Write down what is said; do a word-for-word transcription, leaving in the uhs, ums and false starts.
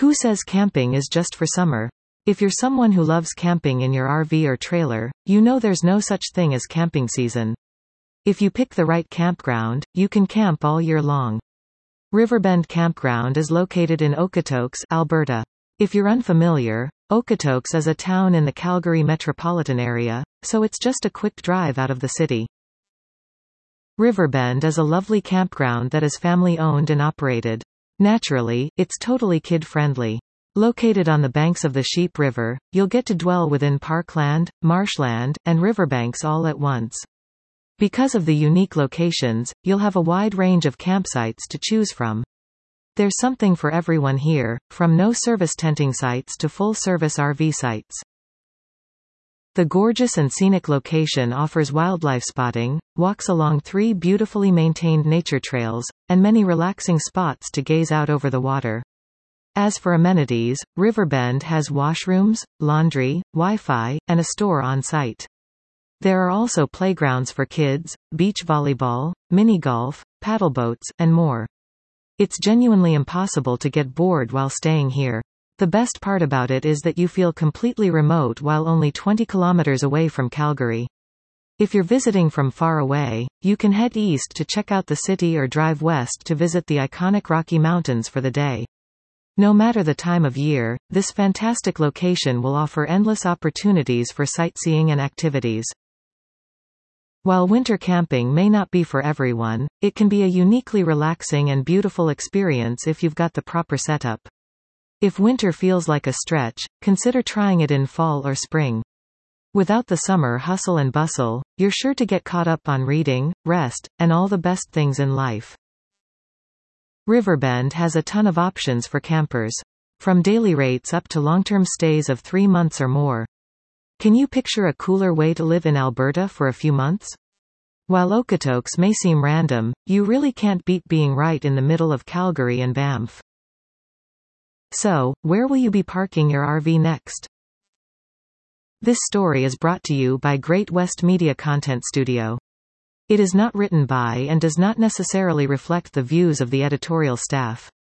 Who says camping is just for summer? If you're someone who loves camping in your R V or trailer, you know there's no such thing as camping season. If you pick the right campground, you can camp all year long. Riverbend Campground is located in Okotoks, Alberta. If you're unfamiliar, Okotoks is a town in the Calgary metropolitan area, so it's just a quick drive out of the city. Riverbend is a lovely campground that is family-owned and operated. Naturally, it's totally kid-friendly. Located on the banks of the Sheep River, you'll get to dwell within parkland, marshland, and riverbanks all at once. Because of the unique locations, you'll have a wide range of campsites to choose from. There's something for everyone here, from no-service tenting sites to full-service R V sites. The gorgeous and scenic location offers wildlife spotting, walks along three beautifully maintained nature trails, and many relaxing spots to gaze out over the water. As for amenities, Riverbend has washrooms, laundry, Wi-Fi, and a store on site. There are also playgrounds for kids, beach volleyball, mini-golf, paddleboats, and more. It's genuinely impossible to get bored while staying here. The best part about it is that you feel completely remote while only twenty kilometers away from Calgary. If you're visiting from far away, you can head east to check out the city or drive west to visit the iconic Rocky Mountains for the day. No matter the time of year, this fantastic location will offer endless opportunities for sightseeing and activities. While winter camping may not be for everyone, it can be a uniquely relaxing and beautiful experience if you've got the proper setup. If winter feels like a stretch, consider trying it in fall or spring. Without the summer hustle and bustle, you're sure to get caught up on reading, rest, and all the best things in life. Riverbend has a ton of options for campers. From daily rates up to long-term stays of three months or more. Can you picture a cooler way to live in Alberta for a few months? While Okotoks may seem random, you really can't beat being right in the middle of Calgary and Banff. So, where will you be parking your R V next? This story is brought to you by Great West Media Content Studio. It is not written by and does not necessarily reflect the views of the editorial staff.